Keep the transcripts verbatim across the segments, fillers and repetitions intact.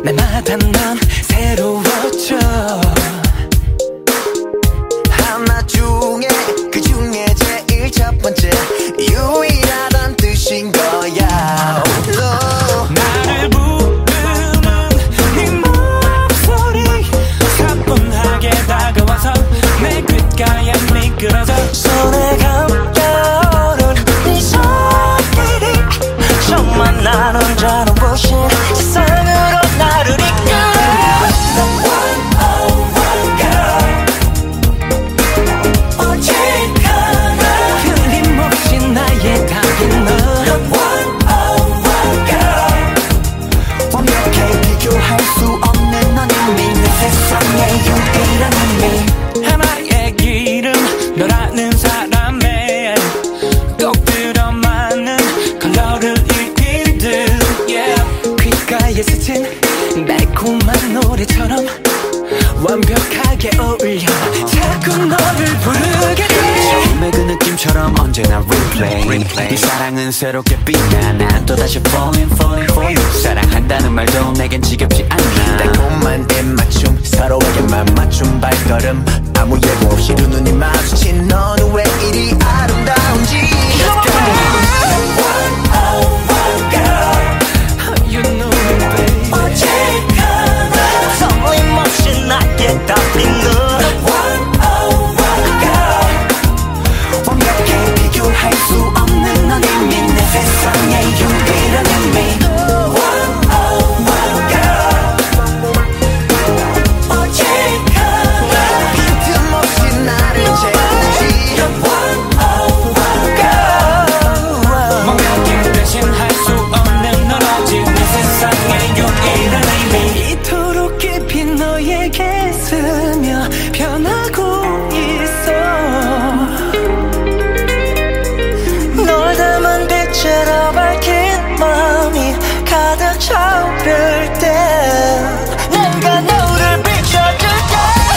날마다 넌 새로워져. 하나 중에 그 중에 제일 첫 번째 유일하단 뜻인 거야. oh, 나를 부르는 네 목소리 가뿐하게 다가와서 내 귓가에 미끄러져. 손에 감겨오른 네 손길이 정말 난 혼자 눈부신 세상으로 나를 이끌어. 끊임없이 나의 답인 너. 완벽해 비교할 수 없는 넌 이미 내 세상의 유일한 의미. 하나의 기름 너라는 사람에 꼭 들어맞는 컬러를 입힌 듯 yeah. 귓가에 스친 달콤한 노래처럼 완벽하게 어울려. 자꾸 너를 부르게 돼. 처음에 그 느낌처럼 언제나 replay. 이 사랑은 새롭게 빛나. 난 또다시 falling falling for you. 사랑한다는 말도 내겐 지겹지 않아. 달콤한 입맞춤 서로에게만 맞춤 발걸음. 아무 예고 없이 두 눈이 마주친 너는 왜 이리 아름다운지. You know it, baby. 틀림없이 나의 답인 너. 완벽해 비교할 수 없는 넌 이미 내 세상의 유일한 의미. 빈틈없이 나를 채우지. 완벽히 대신할 수 없는 넌 오직 내 세상의 유일한 의미. 이토록 깊이 너에게 스며 변하고 있어. 널 닮은 빛으로 밝힌 마음이 가득 차오를 때 내가 너를 비춰줄게.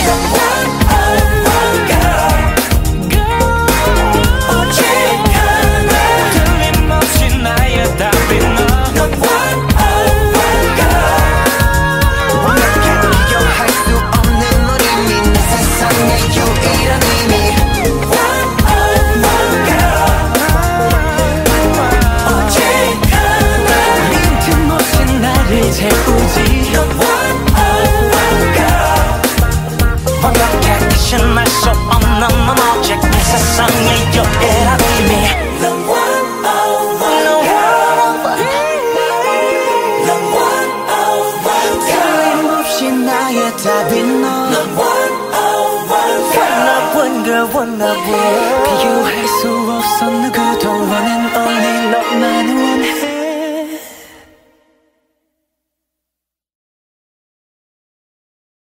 틀림없이 나의 답인 너. 완벽해 비교할 수 없는 넌 이미 내 세상의 유일한 의미. 빈틈없이 나를 채우지. 완벽해 대신할 수 없는 넌 오직 내 세상의 유일한 의미. 틀림없이 나의 답인 너. One girl, one girl, one. 비교할 수 없어 누구도.